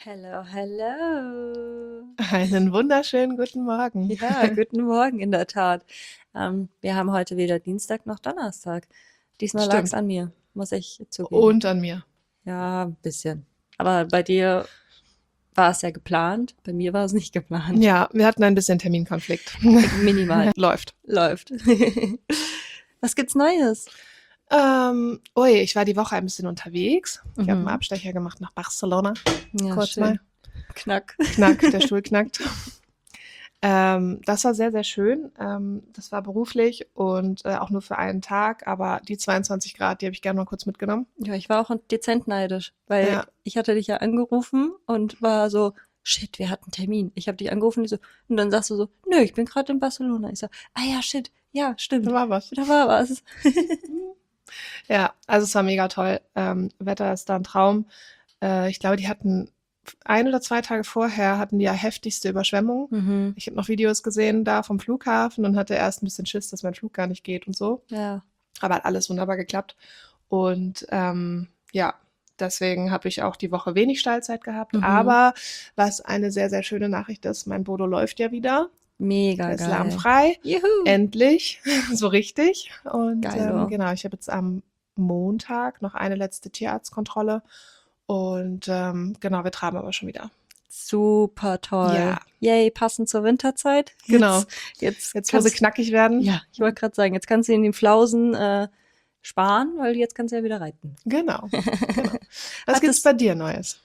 Hello, hello. Einen wunderschönen guten Morgen. Ja, guten Morgen in der Tat. Wir haben heute weder Dienstag noch Donnerstag. Diesmal lag es Stimmt. an mir, muss ich zugeben. Und an mir. Ja, ein bisschen. Aber bei dir war es ja geplant, bei mir war es nicht geplant. Ja, wir hatten ein bisschen Terminkonflikt. Minimal. Läuft. Läuft. Was gibt's Neues? Ich war die Woche ein bisschen unterwegs. Ich habe einen Abstecher gemacht nach Barcelona. Ja, Kurz schön. mal. Knack. Knack, der Stuhl knackt. Das war sehr, sehr schön. Das war beruflich und auch nur für einen Tag, aber die 22 Grad, die habe ich gerne mal kurz mitgenommen. Ja, ich war auch dezent neidisch, weil Ja. ich hatte dich ja angerufen und war so, shit, wir hatten einen Termin. Ich habe dich angerufen und dann sagst du so, nö, ich bin gerade in Barcelona. Ich so, ah ja, shit, ja, stimmt. Da war was. Da war was. Ja, also es war mega toll. Wetter ist da ein Traum. Ich glaube, die hatten 1 oder 2 Tage vorher hatten die ja heftigste Überschwemmungen. Ich habe noch Videos gesehen da vom Flughafen und hatte erst ein bisschen Schiss, dass mein Flug gar nicht geht und so. Ja. Aber hat alles wunderbar geklappt. Und ja, deswegen habe ich auch die Woche wenig Steilzeit gehabt. Aber was eine sehr, sehr schöne Nachricht ist, mein Bodo läuft ja wieder. Mega Er ist geil. lahmfrei. Juhu. Endlich, so richtig. Und Geilo. genau, ich habe jetzt am Montag noch eine letzte Tierarztkontrolle. Und genau, wir traben aber schon wieder. Super toll. Ja. Yay, passend zur Winterzeit. Genau. Jetzt Wo sie knackig werden. Ja, ich wollte gerade sagen, jetzt kannst du in den Flausen sparen, weil jetzt kannst du ja wieder reiten. Genau. Was gibt's bei dir Neues?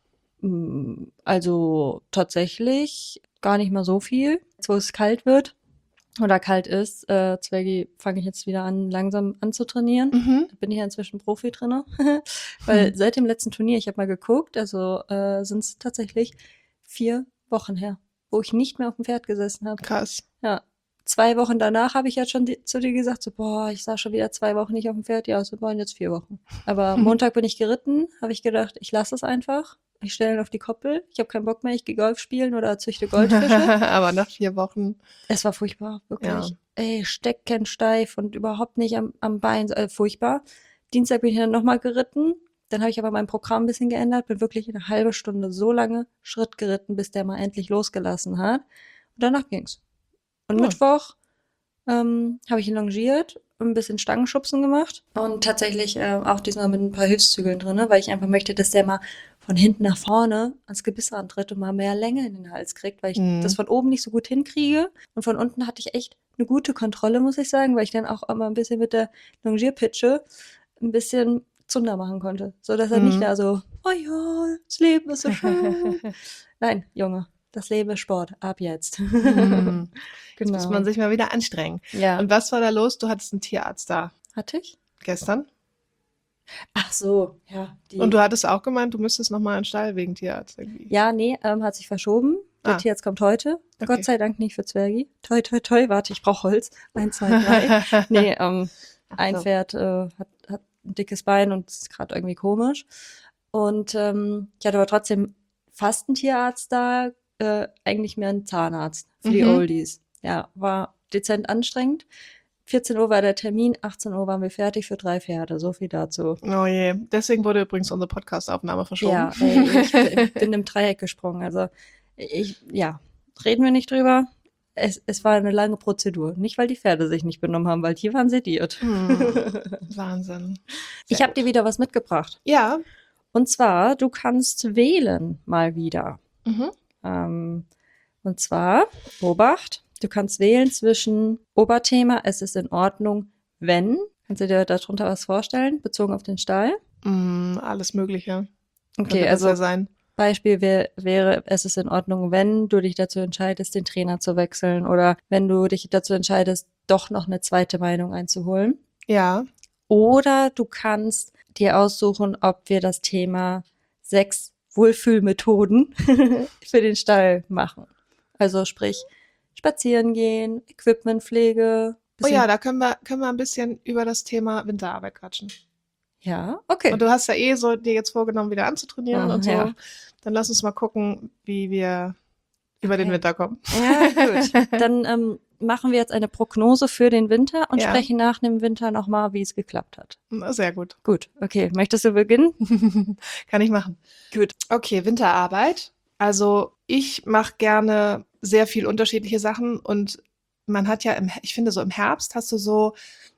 Also tatsächlich gar nicht mal so viel. Jetzt, wo es kalt wird oder kalt ist, Zwergi, fange ich jetzt wieder an, langsam anzutrainieren. Da bin ich ja inzwischen Profi drin. Weil seit dem letzten Turnier, ich habe mal geguckt, also sind es tatsächlich 4 Wochen her, wo ich nicht mehr auf dem Pferd gesessen habe. Krass. Ja. 2 Wochen danach habe ich ja schon zu dir gesagt, so, boah, ich saß schon wieder 2 Wochen nicht auf dem Pferd. Ja, es waren jetzt 4 Wochen. Aber Montag bin ich geritten, habe ich gedacht, ich lasse es einfach. Ich stelle ihn auf die Koppel. Ich habe keinen Bock mehr, ich gehe Golf spielen oder züchte Goldfische. Aber nach 4 Wochen. Es war furchtbar, wirklich. Ja. Ey, steckensteif und überhaupt nicht am Bein, furchtbar. Dienstag bin ich dann nochmal geritten. Dann habe ich aber mein Programm ein bisschen geändert, bin wirklich eine halbe Stunde so lange Schritt geritten, bis der mal endlich losgelassen hat. Und danach ging's. Und Mittwoch habe ich ihn longiert, ein bisschen Stangenschubsen gemacht und tatsächlich auch diesmal mit ein paar Hilfszügeln drin, weil ich einfach möchte, dass der mal von hinten nach vorne ans Gebiss rantritt und mal mehr Länge in den Hals kriegt, weil ich das von oben nicht so gut hinkriege. Und von unten hatte ich echt eine gute Kontrolle, muss ich sagen, weil ich dann auch immer ein bisschen mit der Longierpitsche ein bisschen Zunder machen konnte, so dass er nicht da so, oh ja, das Leben ist so schön. Nein, Junge. Das Leben ist Sport, ab jetzt. Genau. Jetzt Genau. muss man sich mal wieder anstrengen. Ja. Und was war da los? Du hattest einen Tierarzt da. Hatte ich? Gestern. Ach so, ja. Und du hattest auch gemeint, du müsstest nochmal in den Stall wegen Tierarzt irgendwie. Ja, nee, hat sich verschoben. Der Tierarzt kommt heute. Okay. Gott sei Dank nicht für Zwergi. Toi, toi, toi. Warte, ich brauche Holz. 1, 2, 3. Nee, ein Pferd hat ein dickes Bein und ist gerade irgendwie komisch. Und ich hatte aber trotzdem fast einen Tierarzt da, eigentlich mehr einen Zahnarzt für die Oldies. Ja, war dezent anstrengend. 14 Uhr war der Termin, 18 Uhr waren wir fertig für 3 Pferde. So viel dazu. Oh je. Deswegen wurde übrigens unsere Podcast-Aufnahme verschoben. Ja, ey, ich bin im Dreieck gesprungen. Also reden wir nicht drüber. Es war eine lange Prozedur. Nicht, weil die Pferde sich nicht benommen haben, weil die waren sediert. Wahnsinn. Ich habe dir wieder was mitgebracht. Ja. Und zwar, du kannst wählen mal wieder. Und zwar, Obacht, du kannst wählen zwischen Oberthema, es ist in Ordnung, wenn. Kannst du dir darunter was vorstellen, bezogen auf den Stall? Alles Mögliche. Okay, also also sein. Beispiel wäre, es ist in Ordnung, wenn du dich dazu entscheidest, den Trainer zu wechseln oder wenn du dich dazu entscheidest, doch noch eine zweite Meinung einzuholen. Ja. Oder du kannst dir aussuchen, ob wir das Thema 6 Wohlfühlmethoden für den Stall machen. Also sprich, spazieren gehen, Equipmentpflege. Oh ja, da können wir ein bisschen über das Thema Winterarbeit quatschen. Ja, okay. Und du hast ja so dir jetzt vorgenommen, wieder anzutrainieren und so. Ja. Dann lass uns mal gucken, wie wir über den Winter kommen. Ja, gut. Dann machen wir jetzt eine Prognose für den Winter und Ja. sprechen nach dem Winter nochmal, wie es geklappt hat. Na, sehr gut. Gut, okay. Möchtest du beginnen? Kann ich machen. Gut. Okay, Winterarbeit. Also ich mache gerne sehr viel unterschiedliche Sachen und man hat ja, ich finde so im Herbst hast du so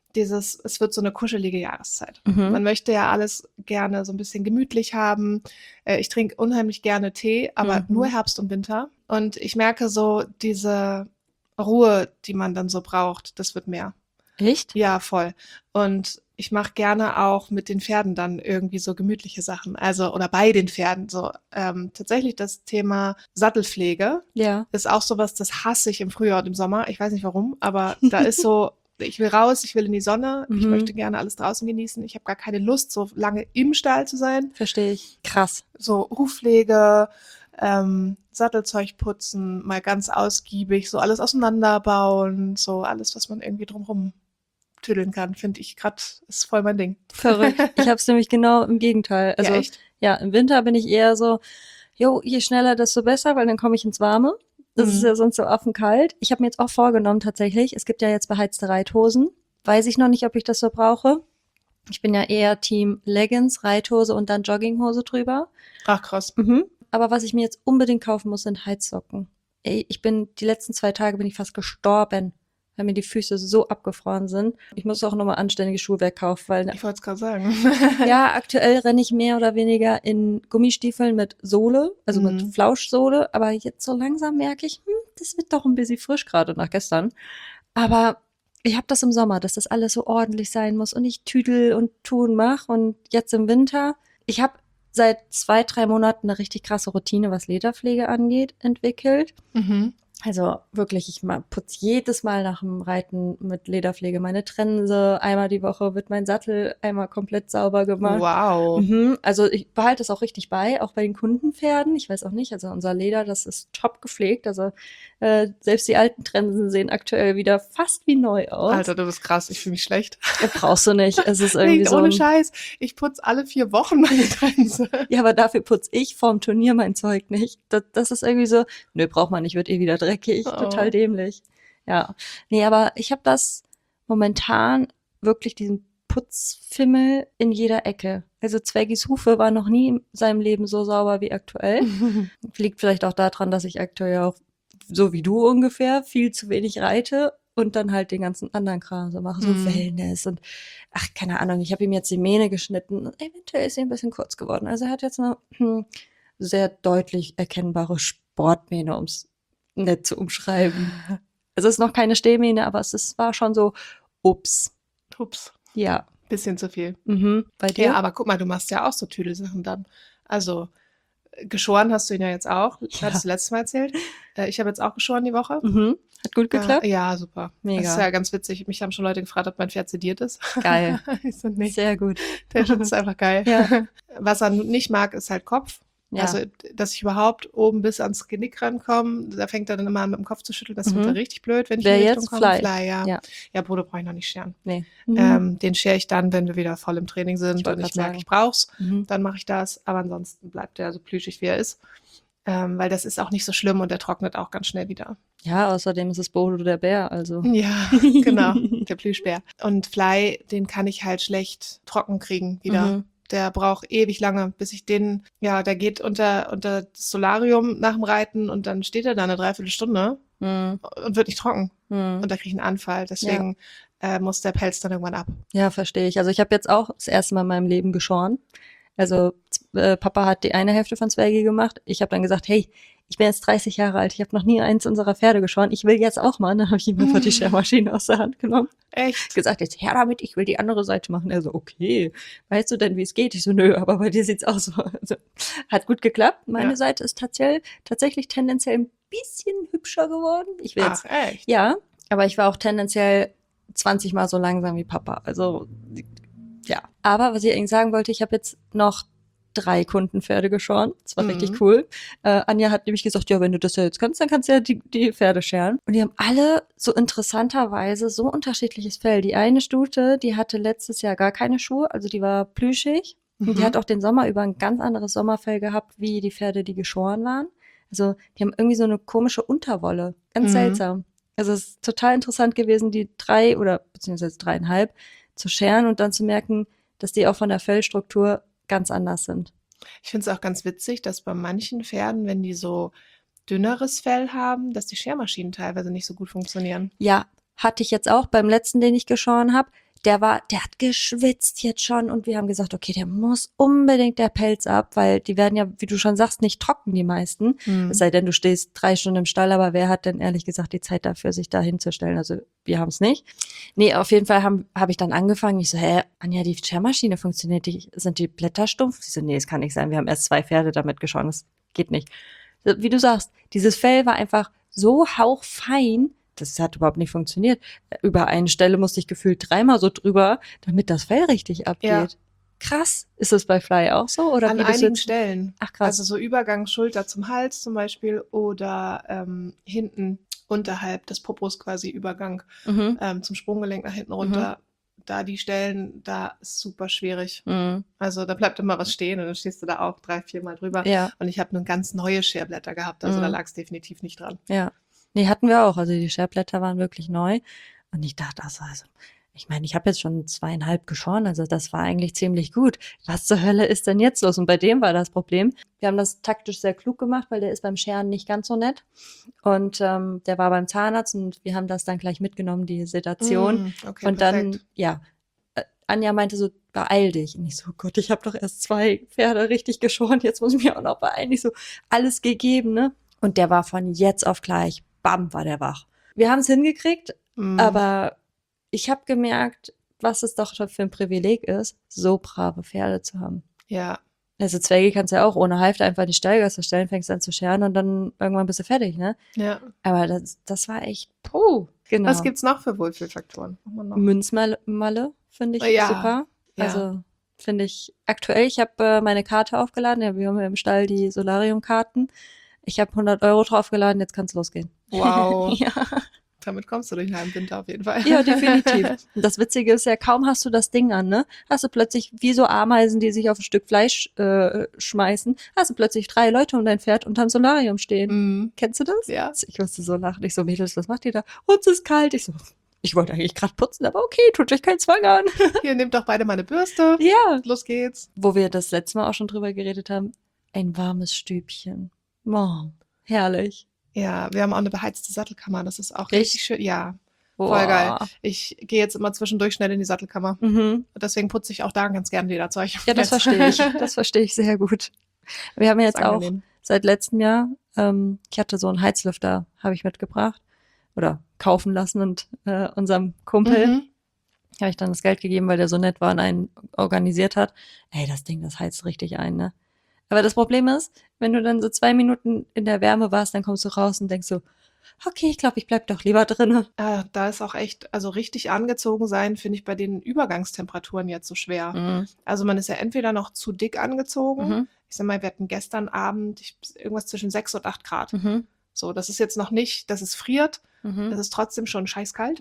es wird so eine kuschelige Jahreszeit. Man möchte ja alles gerne so ein bisschen gemütlich haben. Ich trinke unheimlich gerne Tee, aber nur Herbst und Winter. Und ich merke so diese Ruhe, die man dann so braucht, das wird mehr. Echt? Ja, voll. Und ich mache gerne auch mit den Pferden dann irgendwie so gemütliche Sachen. Also, oder bei den Pferden so. Tatsächlich das Thema Sattelpflege Ja. ist auch sowas, das hasse ich im Frühjahr und im Sommer. Ich weiß nicht warum, aber da ist so, ich will raus, ich will in die Sonne, ich möchte gerne alles draußen genießen. Ich habe gar keine Lust, so lange im Stall zu sein. Verstehe ich. Krass. So Hufpflege, Sattelzeug putzen, mal ganz ausgiebig, so alles auseinanderbauen, so alles, was man irgendwie drumherum tüdeln kann, finde ich gerade, ist voll mein Ding. Verrückt. Ich habe es nämlich genau im Gegenteil. Also Ja, echt? ja, im Winter bin ich eher so, je schneller, desto besser, weil dann komme ich ins Warme. Das ist ja sonst so affenkalt. Ich habe mir jetzt auch vorgenommen tatsächlich, es gibt ja jetzt beheizte Reithosen. Weiß ich noch nicht, ob ich das so brauche. Ich bin ja eher Team Leggings, Reithose und dann Jogginghose drüber. Ach, krass. Aber was ich mir jetzt unbedingt kaufen muss, sind Heizsocken. Ey, die letzten 2 Tage bin ich fast gestorben, weil mir die Füße so abgefroren sind. Ich muss auch nochmal anständiges Schuhwerk kaufen, weil Ich wollte es gerade sagen. ja, aktuell renne ich mehr oder weniger in Gummistiefeln mit Sohle, also mit Flauschsohle. Aber jetzt so langsam merke ich, das wird doch ein bisschen frisch, gerade nach gestern. Aber ich habe das im Sommer, dass das alles so ordentlich sein muss und ich tüdel und tun mache. Und jetzt im Winter, ich habe seit 2, 3 Monaten eine richtig krasse Routine, was Lederpflege angeht, entwickelt. Also wirklich, ich putze jedes Mal nach dem Reiten mit Lederpflege meine Trense. Einmal die Woche wird mein Sattel einmal komplett sauber gemacht. Wow. Also ich behalte es auch richtig bei, auch bei den Kundenpferden. Ich weiß auch nicht, also unser Leder, das ist top gepflegt. Also selbst die alten Trensen sehen aktuell wieder fast wie neu aus. Alter, du bist krass, ich fühle mich schlecht. Brauchst du nicht. Es ist irgendwie Nicht, so. ohne Scheiß, ich putze alle 4 Wochen meine Trense. Ja, aber dafür putze ich vorm Turnier mein Zeug nicht. Das ist irgendwie so, nö, braucht man nicht, wird eh wieder dreckig. Total dämlich. Ja. Nee, aber ich habe das momentan wirklich diesen Putzfimmel in jeder Ecke. Also Zweggis Hufe war noch nie in seinem Leben so sauber wie aktuell. Liegt vielleicht auch daran, dass ich aktuell auch, so wie du ungefähr, viel zu wenig reite und dann halt den ganzen anderen Kram so mache, so Wellness und ach, keine Ahnung, ich habe ihm jetzt die Mähne geschnitten und eventuell ist sie ein bisschen kurz geworden. Also er hat jetzt eine sehr deutlich erkennbare Sportmähne, um es nett zu umschreiben. Es ist noch keine Stehmähne, aber war schon so, ups. Ja. Bisschen zu viel. Bei dir? Ja, aber guck mal, du machst ja auch so Tüdelsachen dann. Also geschoren hast du ihn ja jetzt auch. Hattest du letztes Mal erzählt. Ich habe jetzt auch geschoren die Woche. Hat gut geklappt? Ja, super. Mega. Das ist ja ganz witzig. Mich haben schon Leute gefragt, ob mein Pferd sediert ist. Geil. Ich so, nee. Sehr gut. Der Schutz ist einfach geil. Ja. Was er nicht mag, ist halt Kopf. Ja. Also, dass ich überhaupt oben bis ans Genick rankomme, da fängt er dann immer an, mit dem Kopf zu schütteln. Das wird dann richtig blöd, wenn ich Wer in die Richtung jetzt? komme. Fly. Ja. Ja, Bruder brauche ich noch nicht scheren. Nee. Den schere ich dann, wenn wir wieder voll im Training sind wollte und ich grad merke, sagen. ich brauch's. Dann mache ich das. Aber ansonsten bleibt er so plüschig, wie er ist. Weil das ist auch nicht so schlimm und der trocknet auch ganz schnell wieder. Ja, außerdem ist es Bodo der Bär, also. Ja, genau, der Plüschbär. Und Fly, den kann ich halt schlecht trocken kriegen wieder. Der braucht ewig lange, bis ich den, ja, der geht unter das Solarium nach dem Reiten und dann steht er da eine Dreiviertelstunde und wird nicht trocken. Und da kriege ich einen Anfall. Deswegen muss der Pelz dann irgendwann ab. Ja, verstehe ich. Also ich habe jetzt auch das erste Mal in meinem Leben geschoren. Also Papa hat die eine Hälfte von Zwergi gemacht. Ich habe dann gesagt, hey, ich bin jetzt 30 Jahre alt, ich habe noch nie eins unserer Pferde geschoren. Ich will jetzt auch mal. Und dann habe ich ihm einfach die Schermaschine aus der Hand genommen. Echt? Gesagt, jetzt her damit, ich will die andere Seite machen. Er so, okay, weißt du denn, wie es geht? Ich so, nö, aber bei dir sieht's aus. So. Also, hat gut geklappt. Meine Seite ist tatsächlich tendenziell ein bisschen hübscher geworden. Ich will jetzt, echt? ja, aber ich war auch tendenziell 20 Mal so langsam wie Papa. Also ja, aber was ich eigentlich sagen wollte, ich habe jetzt noch 3 Kundenpferde geschoren. Das war richtig cool. Anja hat nämlich gesagt, ja, wenn du das ja jetzt kannst, dann kannst du ja die Pferde scheren. Und die haben alle so interessanterweise so unterschiedliches Fell. Die eine Stute, die hatte letztes Jahr gar keine Schuhe, also die war plüschig. Und die hat auch den Sommer über ein ganz anderes Sommerfell gehabt, wie die Pferde, die geschoren waren. Also die haben irgendwie so eine komische Unterwolle. Ganz seltsam. Also es ist total interessant gewesen, die 3 oder beziehungsweise 3,5 zu scheren und dann zu merken, dass die auch von der Fellstruktur ganz anders sind. Ich finde es auch ganz witzig, dass bei manchen Pferden, wenn die so dünneres Fell haben, dass die Schermaschinen teilweise nicht so gut funktionieren. Ja, hatte ich jetzt auch beim letzten, den ich geschoren habe. Der hat geschwitzt jetzt schon und wir haben gesagt, okay, der muss unbedingt der Pelz ab, weil die werden ja, wie du schon sagst, nicht trocken, die meisten. Es sei denn, du stehst 3 Stunden im Stall, aber wer hat denn ehrlich gesagt die Zeit dafür, sich da hinzustellen? Also wir haben es nicht. Nee, auf jeden Fall hab ich dann angefangen. Ich so, Anja, die Schermaschine funktioniert, sind die Blätter stumpf? Sie so, nee, es kann nicht sein. Wir haben erst 2 Pferde damit geschoren, das geht nicht. Wie du sagst, dieses Fell war einfach so hauchfein, das hat überhaupt nicht funktioniert. Über eine Stelle musste ich gefühlt 3-mal so drüber, damit das Fell richtig abgeht. Ja. Krass. Ist das bei Fly auch so? Oder An wie bist du einigen jetzt? Stellen. Ach krass. Also so Übergang Schulter zum Hals zum Beispiel oder hinten unterhalb des Popos quasi Übergang zum Sprunggelenk nach hinten runter. Da die Stellen, da ist super schwierig. Also da bleibt immer was stehen und dann stehst du da auch 3-4 Mal drüber. Ja. Und ich habe nun ganz neue Scherblätter gehabt, also da lag es definitiv nicht dran. Ja. Nee, hatten wir auch. Also die Scherblätter waren wirklich neu. Und ich dachte, also ich meine, ich habe jetzt schon 2,5 geschoren, also das war eigentlich ziemlich gut. Was zur Hölle ist denn jetzt los? Und bei dem war das Problem. Wir haben das taktisch sehr klug gemacht, weil der ist beim Scheren nicht ganz so nett. Und der war beim Zahnarzt und wir haben das dann gleich mitgenommen, die Sedation. Okay, und dann, ja, Anja meinte so, beeil dich. Und ich so, oh Gott, ich habe doch erst 2 Pferde richtig geschoren, jetzt muss ich mich auch noch beeilen. Ich so, alles gegeben, ne? Und der war von jetzt auf gleich, bam, war der wach. Wir haben es hingekriegt, aber ich habe gemerkt, was es doch für ein Privileg ist, so brave Pferde zu haben. Ja. Also Zwerge kannst du ja auch ohne Halfter einfach in die Stallgasse stellen, fängst an zu scheren und dann irgendwann bist du fertig, ne? Ja. Aber das war echt, genau. Was gibt's noch für Wohlfühlfaktoren? Münzmalle finde ich super. Ja. Also finde ich aktuell, ich habe meine Karte aufgeladen, ja, wir haben ja im Stall die Solarium-Karten. Ich habe 100 € draufgeladen, jetzt kann's losgehen. Wow. Ja. Damit kommst du durch den halben Winter auf jeden Fall. Ja, definitiv. Und das Witzige ist ja, kaum hast du das Ding an, ne? Hast du plötzlich wie so Ameisen, die sich auf ein Stück Fleisch schmeißen, hast du plötzlich 3 Leute um dein Pferd unterm Solarium stehen. Kennst du das? Ja. Ich musste so lachen. Ich so, Mädels, was macht ihr da? Uns ist kalt. Ich so, ich wollte eigentlich gerade putzen, aber okay, tut euch keinen Zwang an. Hier, nehmt doch beide mal eine Bürste. Ja. Los geht's. Wo wir das letzte Mal auch schon drüber geredet haben, ein warmes Stübchen. Oh, herrlich. Ja, wir haben auch eine beheizte Sattelkammer. Das ist auch Echt? richtig schön. Ja, voll Boah. geil. Ich gehe jetzt immer zwischendurch schnell in die Sattelkammer. Deswegen putze ich auch da ganz gern Lederzeug. Ja, das verstehe ich. Das verstehe ich sehr gut. Wir haben jetzt auch seit letztem Jahr, ich hatte so einen Heizlüfter, habe ich mitgebracht oder kaufen lassen und unserem Kumpel habe ich dann das Geld gegeben, weil der so nett war und einen organisiert hat. Ey, das Ding, das heizt richtig ein, ne? Aber das Problem ist, wenn du dann so 2 Minuten in der Wärme warst, dann kommst du raus und denkst so, okay, ich glaube, ich bleib doch lieber drinne. Da ist auch echt, also richtig angezogen sein, finde ich bei den Übergangstemperaturen jetzt so schwer. Also man ist ja entweder noch zu dick angezogen. Ich sag mal, wir hatten gestern Abend irgendwas zwischen 6 und 8 Grad. So, das ist jetzt noch nicht, dass es friert. Das ist trotzdem schon scheißkalt.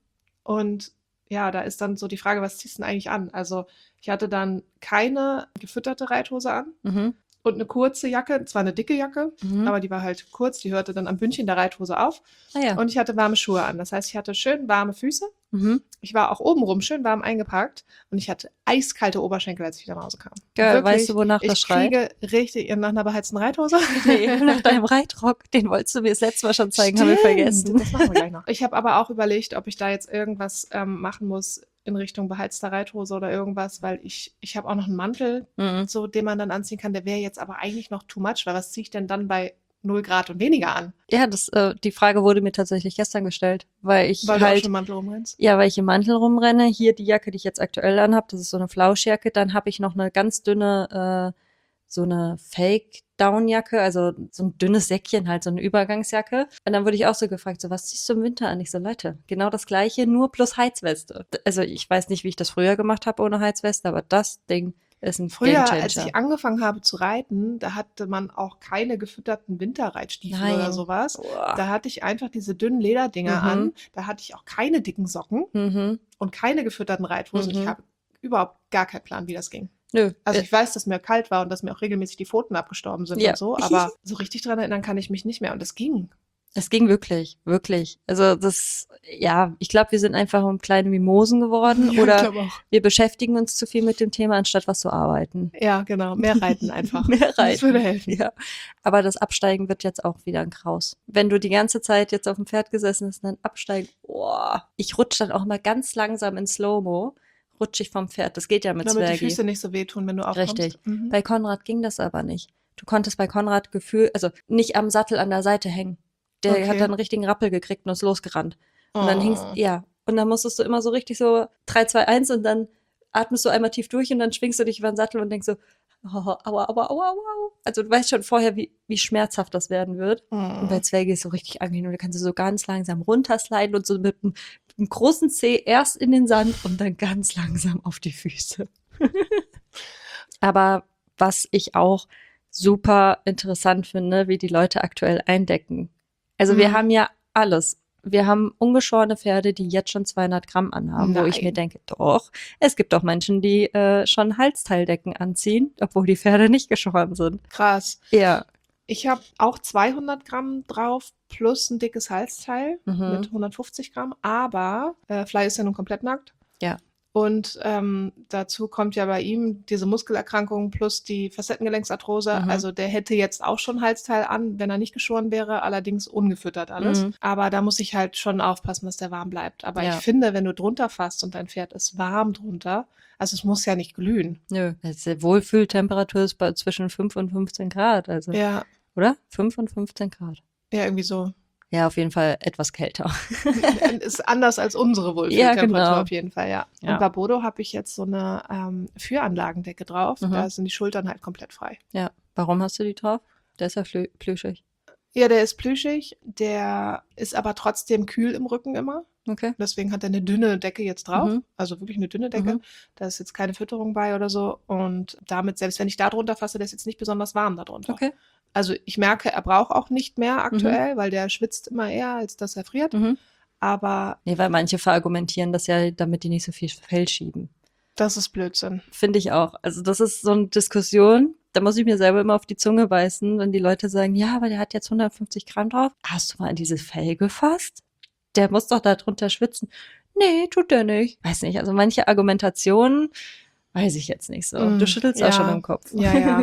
Und ja, da ist dann so die Frage, was ziehst du denn eigentlich an? Also ich hatte dann keine gefütterte Reithose an und eine kurze Jacke, zwar eine dicke Jacke, aber die war halt kurz, die hörte dann am Bündchen der Reithose auf. Und ich hatte warme Schuhe an. Das heißt, ich hatte schön warme Füße. Ich war auch obenrum schön warm eingepackt und ich hatte eiskalte Oberschenkel, als ich wieder nach Hause kam. Geil, Wirklich, weißt du, wonach das schreit? Ich kriege richtig nach einer beheizten Reithose. Nee, nach deinem Reitrock, den wolltest du mir das letzte Mal schon zeigen, haben wir vergessen. Das machen wir gleich noch. Ich habe aber auch überlegt, ob ich da jetzt irgendwas machen muss in Richtung beheizter Reithose oder irgendwas, weil ich habe auch noch einen Mantel, so den man dann anziehen kann. Der wäre jetzt aber eigentlich noch too much, weil was ziehe ich denn dann bei 0 Grad und weniger an? Ja, die Frage wurde mir tatsächlich gestern gestellt, weil du auch schon im Mantel rumrennst? Ja, weil ich im Mantel rumrenne. Hier die Jacke, die ich jetzt aktuell anhabe, das ist so eine Flauschjacke. Dann habe ich noch eine ganz dünne, so eine Fake-Down-Jacke, also so ein dünnes Säckchen halt, so eine Übergangsjacke. Und dann wurde ich auch so gefragt, so, was ziehst du im Winter an? Ich so, Leute, genau das Gleiche, nur plus Heizweste. Also ich weiß nicht, wie ich das früher gemacht habe ohne Heizweste, aber das Ding ist ein Früher, als ich angefangen habe zu reiten, da hatte man auch keine gefütterten Winterreitstiefel oder sowas. Da hatte ich einfach diese dünnen Lederdinger an. Da hatte ich auch keine dicken Socken und keine gefütterten Reithosen. Ich habe überhaupt gar keinen Plan, wie das ging. Nö. Also ich weiß, dass mir kalt war und dass mir auch regelmäßig die Pfoten abgestorben sind und so, aber so richtig dran erinnern kann ich mich nicht mehr und es ging. Es ging wirklich, wirklich. Also ich glaube, wir sind einfach kleine Mimosen geworden Ja, ich oder glaube auch. wir beschäftigen uns zu viel mit dem Thema, anstatt was zu arbeiten. Ja, genau. Mehr reiten einfach. Mehr Das würde reiten. helfen. Ja. Aber das Absteigen wird jetzt auch wieder ein Kraus. Wenn du die ganze Zeit jetzt auf dem Pferd gesessen hast und dann absteigen, ich rutsche dann auch mal ganz langsam in Slow-Mo, rutsche ich vom Pferd. Das geht ja mit Damit die Zwergi. Füße nicht so wehtun, wenn du aufkommst. Richtig. Mhm. Bei Konrad ging das aber nicht. Du konntest bei Konrad also nicht am Sattel an der Seite hängen. Der Okay. hat dann einen richtigen Rappel gekriegt und ist losgerannt. Und dann hingst, und dann musstest du immer so richtig so 3, 2, 1 und dann atmest du einmal tief durch und dann schwingst du dich über den Sattel und denkst so, aua, aua, aua, aua. Also du weißt schon vorher, wie schmerzhaft das werden wird. Und bei Zwerge ist so richtig angenehm. Du kannst so ganz langsam runtersliden und so mit einem großen Zeh erst in den Sand und dann ganz langsam auf die Füße. Aber was ich auch super interessant finde, wie die Leute aktuell eindecken. Also wir haben ja alles. Wir haben ungeschorene Pferde, die jetzt schon 200 Gramm anhaben, wo ich mir denke, doch, es gibt auch Menschen, die schon Halsteildecken anziehen, obwohl die Pferde nicht geschoren sind. Krass. Ja. Ich habe auch 200 Gramm drauf plus ein dickes Halsteil mit 150 Gramm, aber Fly ist ja nun komplett nackt. Ja. Und dazu kommt ja bei ihm diese Muskelerkrankung plus die Facettengelenksarthrose. Also der hätte jetzt auch schon Halsteil an, wenn er nicht geschoren wäre, allerdings ungefüttert alles. Aber da muss ich halt schon aufpassen, dass der warm bleibt. Aber ich finde, wenn du drunter fasst und dein Pferd ist warm drunter, also es muss ja nicht glühen. Nö, die Wohlfühltemperatur ist zwischen 5 und 15 Grad. Also, ja. Oder? 5 und 15 Grad. Ja, irgendwie so. Ja, auf jeden Fall etwas kälter. Ist anders als unsere Wohlfühltemperatur genau. auf jeden Fall, ja. Ja. Und bei Bodo habe ich jetzt so eine Führanlagendecke drauf. Da sind die Schultern halt komplett frei. Ja. Warum hast du die drauf? Der ist ja plüschig. Ja, der ist plüschig. Der ist aber trotzdem kühl im Rücken immer. Okay. Deswegen hat er eine dünne Decke jetzt drauf. Also wirklich eine dünne Decke. Da ist jetzt keine Fütterung bei oder so. Und damit, selbst wenn ich da drunter fasse, der ist jetzt nicht besonders warm da drunter. Okay. Also ich merke, er braucht auch nicht mehr aktuell, weil der schwitzt immer eher, als dass er friert. Aber nee, weil manche verargumentieren das ja, damit die nicht so viel Fell schieben. Das ist Blödsinn. Finde ich auch. Also das ist so eine Diskussion, da muss ich mir selber immer auf die Zunge beißen, wenn die Leute sagen, ja, aber der hat jetzt 150 Gramm drauf. Hast du mal an dieses Fell gefasst? Der muss doch da drunter schwitzen. Nee, tut der nicht. Weiß nicht, also manche Argumentationen weiß ich jetzt nicht so. Du schüttelst auch schon im Kopf. Ja.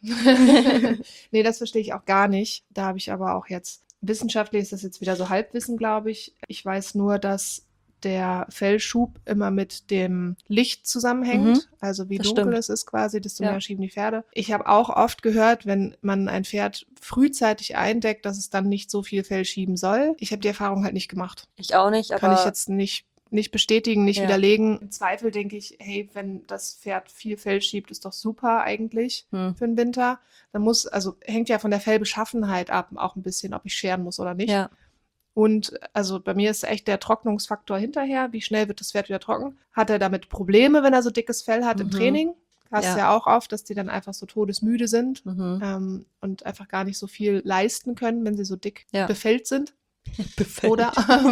Nee, das verstehe ich auch gar nicht. Da habe ich aber auch jetzt, wissenschaftlich ist das jetzt wieder so Halbwissen, glaube ich. Ich weiß nur, dass der Fellschub immer mit dem Licht zusammenhängt. Also wie dunkel es ist quasi, desto mehr schieben die Pferde. Ich habe auch oft gehört, wenn man ein Pferd frühzeitig eindeckt, dass es dann nicht so viel Fell schieben soll. Ich habe die Erfahrung halt nicht gemacht. Ich auch nicht, aber kann ich jetzt nicht bestätigen, nicht widerlegen. Im Zweifel denke ich, hey, wenn das Pferd viel Fell schiebt, ist doch super eigentlich für den Winter. Dann hängt ja von der Fellbeschaffenheit ab, auch ein bisschen, ob ich scheren muss oder nicht. Ja. Und also bei mir ist echt der Trocknungsfaktor hinterher. Wie schnell wird das Pferd wieder trocken? Hat er damit Probleme, wenn er so dickes Fell hat im Training? Hast ja auch oft, dass die dann einfach so todesmüde sind und einfach gar nicht so viel leisten können, wenn sie so dick befällt sind. Oder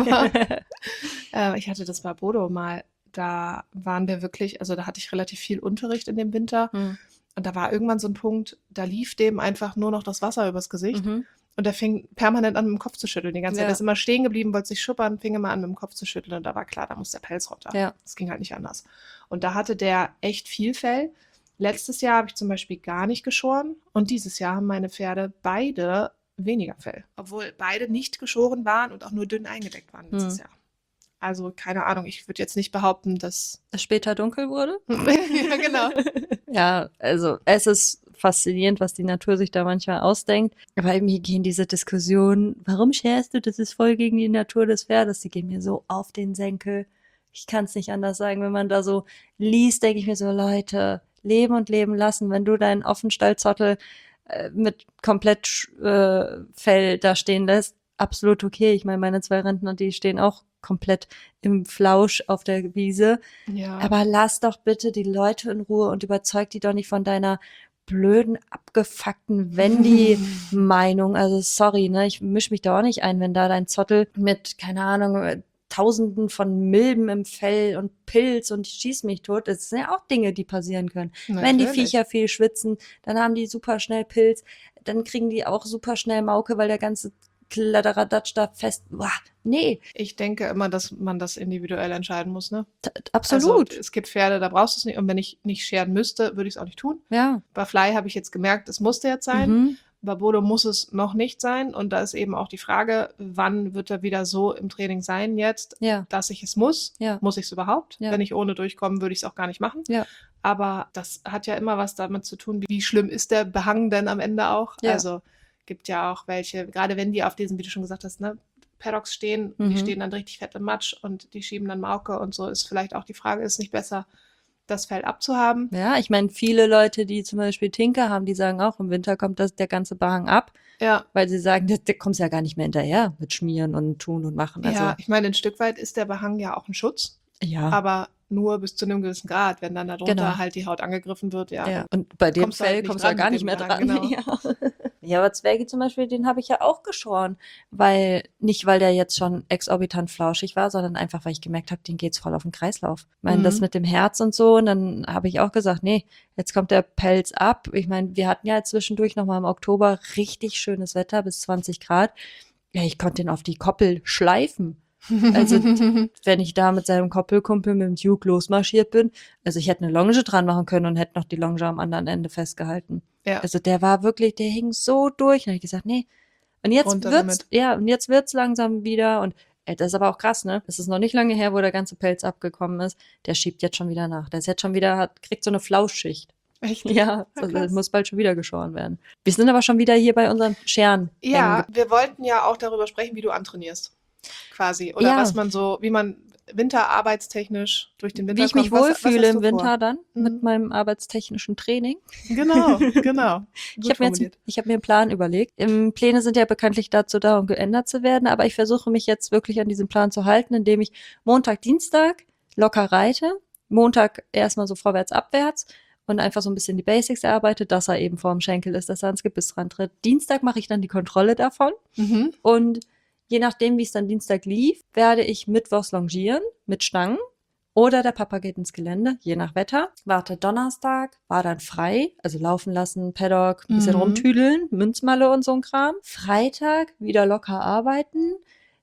aber ich hatte das bei Bodo mal, da waren wir wirklich, also da hatte ich relativ viel Unterricht in dem Winter und da war irgendwann so ein Punkt, da lief dem einfach nur noch das Wasser übers Gesicht und der fing permanent an, mit dem Kopf zu schütteln. Die ganze Zeit, der ist immer stehen geblieben, wollte sich schuppern, fing immer an, mit dem Kopf zu schütteln und da war klar, da muss der Pelz runter. Ja. Das ging halt nicht anders. Und da hatte der echt viel Fell. Letztes Jahr habe ich zum Beispiel gar nicht geschoren und dieses Jahr haben meine Pferde beide weniger Fell. Obwohl beide nicht geschoren waren und auch nur dünn eingedeckt waren letztes Jahr. Also keine Ahnung, ich würde jetzt nicht behaupten, dass es später dunkel wurde. Ja, genau. Ja, also es ist faszinierend, was die Natur sich da manchmal ausdenkt. Aber mir gehen diese Diskussionen, warum scherst du, das ist voll gegen die Natur des Pferdes, die gehen mir so auf den Senkel. Ich kann es nicht anders sagen. Wenn man da so liest, denke ich mir so, Leute, leben und leben lassen. Wenn du deinen Offenstallzottel mit komplett Fell da stehen lässt, absolut okay. Ich meine, meine 2 Rentner, die stehen auch komplett im Flausch auf der Wiese. Ja. Aber lass doch bitte die Leute in Ruhe und überzeug die doch nicht von deiner blöden, abgefuckten Wendy-Meinung. Also sorry, ne, ich mische mich da auch nicht ein, wenn da dein Zottel mit, keine Ahnung, Tausenden von Milben im Fell und Pilz und schieß mich tot. Das sind ja auch Dinge, die passieren können. Natürlich. Wenn die Viecher viel schwitzen, dann haben die super schnell Pilz, dann kriegen die auch super schnell Mauke, weil der ganze Kladderadatsch da fest. Boah, nee, Ich denke immer, dass man das individuell entscheiden muss, ne? absolut. Also, es gibt Pferde, da brauchst du es nicht. Und wenn ich nicht scheren müsste, würde ich es auch nicht tun. Ja. Bei Fly habe ich jetzt gemerkt, es musste jetzt sein. Mhm. Bei Bodo muss es noch nicht sein. Und da ist eben auch die Frage, wann wird er wieder so im Training sein jetzt, Ja. dass ich es muss? Ja. Muss ich es überhaupt? Ja. Wenn ich ohne durchkomme, würde ich es auch gar nicht machen. Ja. Aber das hat ja immer was damit zu tun, wie schlimm ist der Behang denn am Ende auch? Ja. Also gibt ja auch welche, gerade wenn die auf diesen, wie du schon gesagt hast, ne, Paddocks stehen, die stehen dann richtig fett im Matsch und die schieben dann Mauke und so, ist vielleicht auch die Frage, ist es nicht besser, das Fell abzuhaben? Ja, ich meine, viele Leute, die zum Beispiel Tinker haben, die sagen auch, im Winter kommt der ganze Behang ab, Ja. weil sie sagen, da kommst ja gar nicht mehr hinterher mit Schmieren und Tun und Machen. Also, Ja, ich meine, ein Stück weit ist der Behang ja auch ein Schutz, ja. aber nur bis zu einem gewissen Grad. Wenn dann darunter Genau. halt die Haut angegriffen wird, ja. Ja, und bei dem kommst du halt Fell nicht kommst du ja dran gar mit nicht dem mehr Behang, dran. genau. Ja. Ja, aber Zwergi zum Beispiel, den habe ich ja auch geschoren, nicht weil der jetzt schon exorbitant flauschig war, sondern einfach, weil ich gemerkt habe, den geht's voll auf den Kreislauf. Ich meine, das mit dem Herz und so, und dann habe ich auch gesagt, nee, jetzt kommt der Pelz ab. Ich meine, wir hatten ja zwischendurch nochmal im Oktober richtig schönes Wetter, bis 20 Grad. Ja, ich konnte den auf die Koppel schleifen. Also, wenn ich da mit seinem Koppelkumpel mit dem Duke losmarschiert bin, also ich hätte eine Longe dran machen können und hätte noch die Longe am anderen Ende festgehalten. Ja. Also der war wirklich, der hing so durch. Und habe ich gesagt, nee. Und jetzt Runter wird's langsam wieder. Und das ist aber auch krass, ne? Es ist noch nicht lange her, wo der ganze Pelz abgekommen ist. Der schiebt jetzt schon wieder nach. Der ist jetzt schon wieder, kriegt so eine Flauschschicht. Echt? Ja, Ja, also krass. muss bald schon wieder geschoren werden. Wir sind aber schon wieder hier bei unseren Scheren. Ja, wir wollten ja auch darüber sprechen, wie du antrainierst, quasi. Oder Ja. was man so, wie man winterarbeitstechnisch durch den Winter Wie ich mich kommt. Was wohlfühle hast im du vor? Winter dann Mhm. mit meinem arbeitstechnischen Training. Genau, genau. Ich habe mir einen Plan überlegt. Pläne sind ja bekanntlich dazu da, um geändert zu werden, aber ich versuche mich jetzt wirklich an diesen Plan zu halten, indem ich Montag, Dienstag locker reite, Montag erstmal so vorwärts, abwärts und einfach so ein bisschen die Basics erarbeite, dass er eben vorm Schenkel ist, dass er ans Gebiss rantritt. Dienstag mache ich dann die Kontrolle davon Mhm. und je nachdem, wie es dann Dienstag lief, werde ich mittwochs longieren mit Stangen. Oder der Papa geht ins Gelände, je nach Wetter. Warte Donnerstag, war dann frei, also laufen lassen, Paddock, ein bisschen rumtüdeln, Münzmalle und so ein Kram. Freitag wieder locker arbeiten.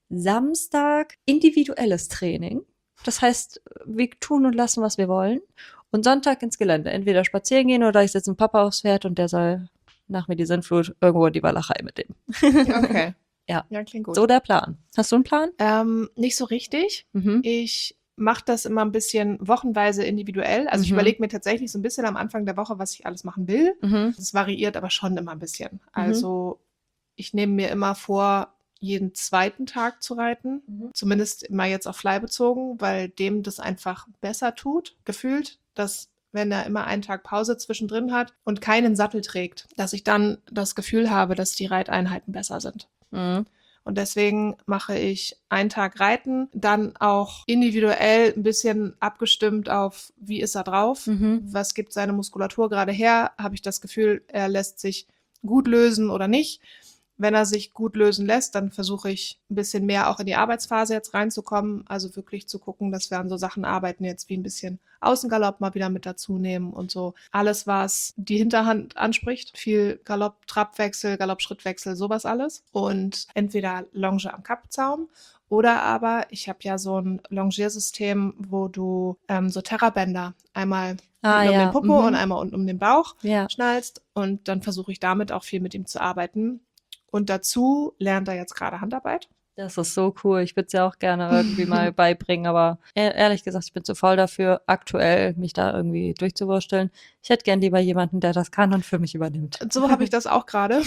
Samstag individuelles Training. Das heißt, wir tun und lassen, was wir wollen. Und Sonntag ins Gelände. Entweder spazieren gehen oder ich setze einen Papa aufs Pferd und der soll nach mir die Sintflut irgendwo in die Walachei mit dem. Okay. Ja. Ja, klingt gut. So der Plan. Hast du einen Plan? Nicht so richtig. Mhm. Ich mache das immer ein bisschen wochenweise individuell. Also ich Mhm. überlege mir tatsächlich so ein bisschen am Anfang der Woche, was ich alles machen will. Mhm. Das variiert aber schon immer ein bisschen. Also ich nehme mir immer vor, jeden zweiten Tag zu reiten. Mhm. Zumindest mal jetzt auf Fly bezogen, weil dem das einfach besser tut, gefühlt, dass wenn er immer einen Tag Pause zwischendrin hat und keinen Sattel trägt, dass ich dann das Gefühl habe, dass die Reiteinheiten besser sind. Mhm. Und deswegen mache ich einen Tag Reiten, dann auch individuell ein bisschen abgestimmt auf, wie ist er drauf, Mhm. was gibt seine Muskulatur gerade her, habe ich das Gefühl, er lässt sich gut lösen oder nicht. Wenn er sich gut lösen lässt, dann versuche ich ein bisschen mehr auch in die Arbeitsphase jetzt reinzukommen, also wirklich zu gucken, dass wir an so Sachen arbeiten jetzt wie ein bisschen Außengalopp mal wieder mit dazu nehmen und so. Alles, was die Hinterhand anspricht, viel Galopp-Trabwechsel, Galopp-Schrittwechsel, sowas alles. Und entweder Longe am Kappzaum oder aber ich habe ja so ein Longiersystem, wo du so Terrabänder einmal hinten um den Popo und einmal unten um den Bauch schnallst und dann versuche ich damit auch viel mit ihm zu arbeiten. Und dazu lernt er jetzt gerade Handarbeit. Das ist so cool. Ich würde es ja auch gerne irgendwie mal beibringen, aber ehrlich gesagt, ich bin zu faul dafür, aktuell mich da irgendwie durchzuwursteln. Ich hätte gern lieber jemanden, der das kann und für mich übernimmt. So habe ich das auch gerade.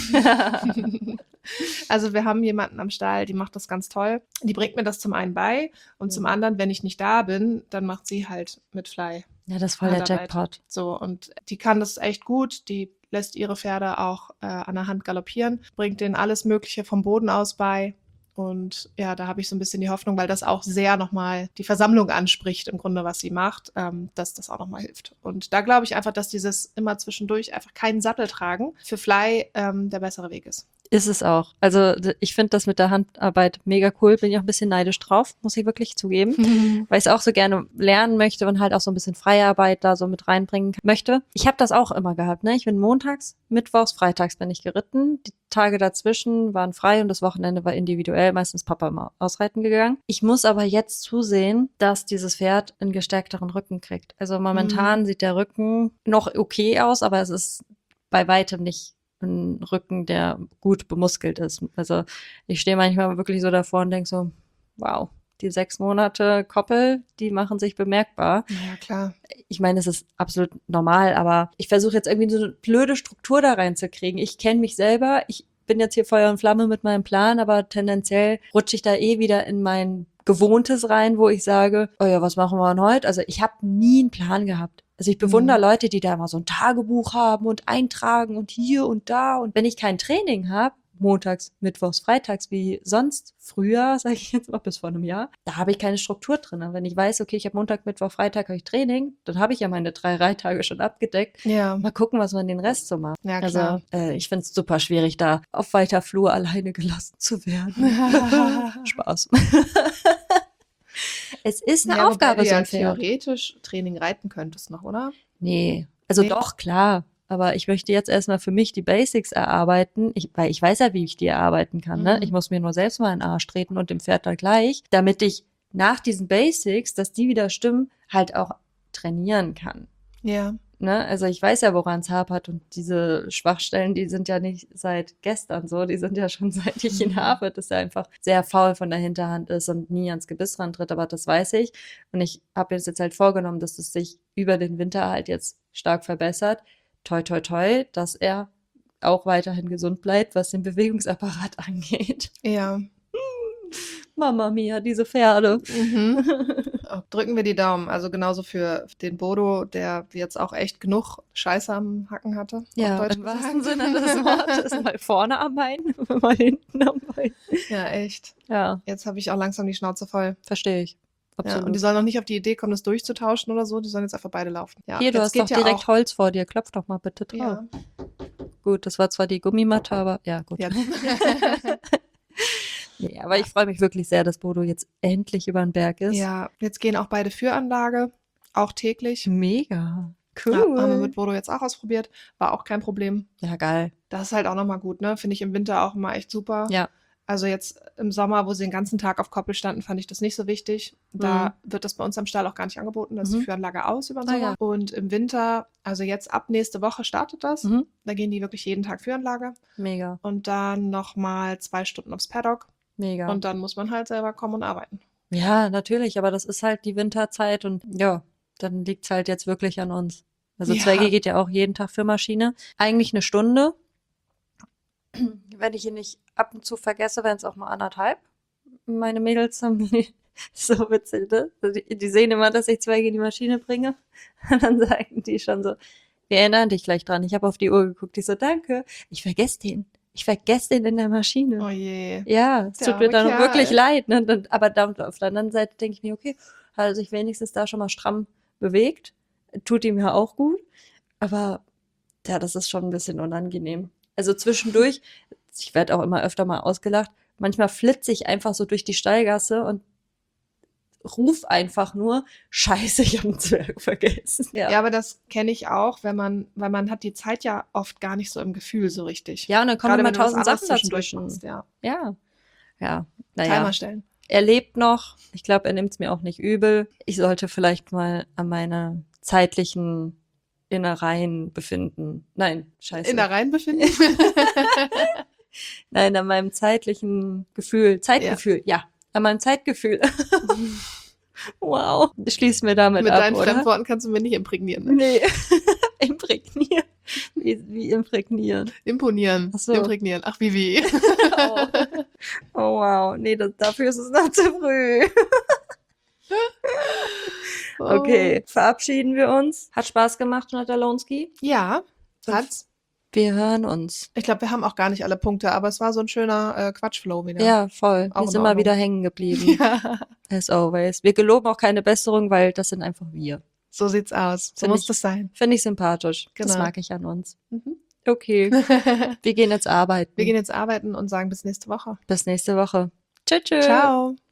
Also wir haben jemanden am Stall, die macht das ganz toll. Die bringt mir das zum einen bei und zum anderen, wenn ich nicht da bin, dann macht sie halt mit Fly. Ja, das ist voll der Handarbeit. Jackpot. So, und die kann das echt gut. Die lässt ihre Pferde auch an der Hand galoppieren, bringt denen alles Mögliche vom Boden aus bei Und ja, da habe ich so ein bisschen die Hoffnung, weil das auch sehr nochmal die Versammlung anspricht, im Grunde, was sie macht, dass das auch nochmal hilft. Und da glaube ich einfach, dass dieses immer zwischendurch einfach keinen Sattel tragen für Fly der bessere Weg ist. Ist es auch. Also ich finde das mit der Handarbeit mega cool. Bin ich auch ein bisschen neidisch drauf, muss ich wirklich zugeben. Weil ich es auch so gerne lernen möchte und halt auch so ein bisschen Freiarbeit da so mit reinbringen möchte. Ich habe das auch immer gehabt, ne? Ich bin montags, mittwochs, freitags bin ich geritten. Die Tage dazwischen waren frei und das Wochenende war individuell. Meistens Papa immer ausreiten gegangen. Ich muss aber jetzt zusehen, dass dieses Pferd einen gestärkteren Rücken kriegt. Also momentan sieht der Rücken noch okay aus, aber es ist bei weitem nicht ein Rücken, der gut bemuskelt ist. Also ich stehe manchmal wirklich so davor und denke so, wow, die 6 Monate Koppel, die machen sich bemerkbar. Ja, klar. Ich meine, es ist absolut normal, aber ich versuche jetzt irgendwie so eine blöde Struktur da reinzukriegen. Ich kenne mich selber, ich bin jetzt hier Feuer und Flamme mit meinem Plan, aber tendenziell rutsche ich da wieder in mein Gewohntes rein, wo ich sage, oh ja, was machen wir denn heute? Also ich habe nie einen Plan gehabt. Also ich bewundere Leute, die da immer so ein Tagebuch haben und eintragen und hier und da. Und wenn ich kein Training habe, montags, mittwochs, freitags, wie sonst früher, sage ich jetzt mal bis vor einem Jahr, da habe ich keine Struktur drin. Wenn ich weiß, okay, ich habe Montag, Mittwoch, Freitag habe ich Training, dann habe ich ja meine 3 Reittage schon abgedeckt. Ja. Mal gucken, was man den Rest so macht. Ja, klar. Also ich finde es super schwierig, da auf weiter Flur alleine gelassen zu werden. Spaß. Es ist eine Aufgabe, so ein Pferd. Theoretisch Training reiten könntest noch, oder? Nee, also doch, klar. Aber ich möchte jetzt erstmal für mich die Basics erarbeiten, weil ich weiß ja, wie ich die erarbeiten kann. Ne? Ich muss mir nur selbst mal in den Arsch treten und dem Pferd dann gleich, damit ich nach diesen Basics, dass die wieder stimmen, halt auch trainieren kann. Ja. Ne? Also ich weiß ja, woran es hapert und diese Schwachstellen, die sind ja nicht seit gestern so, die sind ja schon seit ich ihn habe, dass er einfach sehr faul von der Hinterhand ist und nie ans Gebiss rantritt, aber das weiß ich. Und ich habe jetzt halt vorgenommen, dass es sich über den Winter halt jetzt stark verbessert. Toi, toi, toi, dass er auch weiterhin gesund bleibt, was den Bewegungsapparat angeht. Ja. Mama mia, diese Pferde. Drücken wir die Daumen. Also genauso für den Bodo, der jetzt auch echt genug Scheiße am Hacken hatte. Ja, im wahrsten Sinne des Wortes. Mal vorne am Bein, mal hinten am Bein. Ja, echt. Ja. Jetzt habe ich auch langsam die Schnauze voll. Verstehe ich. Ja, und die sollen noch nicht auf die Idee kommen, das durchzutauschen oder so. Die sollen jetzt einfach beide laufen. Ja, hier, du hast doch direkt Holz vor dir. Klopf doch mal bitte drauf. Ja. Gut, das war zwar die Gummimatte, aber ja, gut. Ja. Nee, aber ich freue mich wirklich sehr, dass Bodo jetzt endlich über den Berg ist. Ja, jetzt gehen auch beide Führanlage, auch täglich. Mega. Cool. Ja, haben wir mit Bodo jetzt auch ausprobiert. War auch kein Problem. Ja, geil. Das ist halt auch nochmal gut, ne? Finde ich im Winter auch immer echt super. Ja. Also jetzt im Sommer, wo sie den ganzen Tag auf Koppel standen, fand ich das nicht so wichtig. Da wird das bei uns am Stall auch gar nicht angeboten. Da ist die Führanlage aus über den Sommer. Ja. Und im Winter, also jetzt ab nächste Woche startet das. Da gehen die wirklich jeden Tag Führanlage. Mega. Und dann nochmal 2 Stunden aufs Paddock. Mega. Und dann muss man halt selber kommen und arbeiten. Ja, natürlich, aber das ist halt die Winterzeit und ja, dann liegt's halt jetzt wirklich an uns. Also Zweggi geht ja auch jeden Tag für Maschine. Eigentlich 1 Stunde. Wenn ich ihn nicht ab und zu vergesse, wären es auch mal 1,5. Meine Mädels haben so witzig, ne? Die sehen immer, dass ich Zweggi in die Maschine bringe. Und dann sagen die schon so, wir erinnern dich gleich dran. Ich habe auf die Uhr geguckt. Ich so, danke. Ich vergesse den in der Maschine. Oh je. Ja, es tut mir dann wirklich leid. Ne? Aber auf der anderen Seite denke ich mir, okay, hat er sich wenigstens da schon mal stramm bewegt. Tut ihm ja auch gut. Aber ja, das ist schon ein bisschen unangenehm. Also zwischendurch, ich werde auch immer öfter mal ausgelacht, manchmal flitze ich einfach so durch die Stallgasse und ruf einfach nur, scheiße, ich habe einen Zwerg vergessen. Ja, aber das kenne ich auch, weil man hat die Zeit ja oft gar nicht so im Gefühl so richtig. Ja, und dann kommen immer 1000 Sachen dazwischen. dazwischen. Ja. Ja. Timer stellen. Er lebt noch. Ich glaube, er nimmt es mir auch nicht übel. Ich sollte vielleicht mal an meine zeitlichen Innereien befinden. Nein, scheiße. Innereien befinden? Nein, an meinem zeitlichen Gefühl. Zeitgefühl, ja. An meinem Zeitgefühl. Wow. Schließ mir damit ab, Mit deinen oder? Fremdworten kannst du mir nicht imprägnieren. Ne? Nee. Imprägnieren. Wie imprägnieren? Imponieren. Ach so. Imprägnieren. Ach, wie. Oh wow. Nee, dafür ist es noch zu früh. Okay, verabschieden wir uns. Hat Spaß gemacht, Natalonski. Ja, hat's. Wir hören uns. Ich glaube, wir haben auch gar nicht alle Punkte, aber es war so ein schöner Quatschflow wieder. Ja, voll. Auch Wir in sind mal Ordnung. wieder hängen geblieben. Ja, As always. Wir geloben auch keine Besserung, weil das sind einfach wir. so sieht's aus. So Find muss ich- das sein. Finde ich sympathisch. Das Genau. mag ich an uns. Mhm. Okay. Wir gehen jetzt arbeiten. Wir gehen jetzt arbeiten und sagen bis nächste Woche. Bis nächste Woche. Tschüss. Ciao.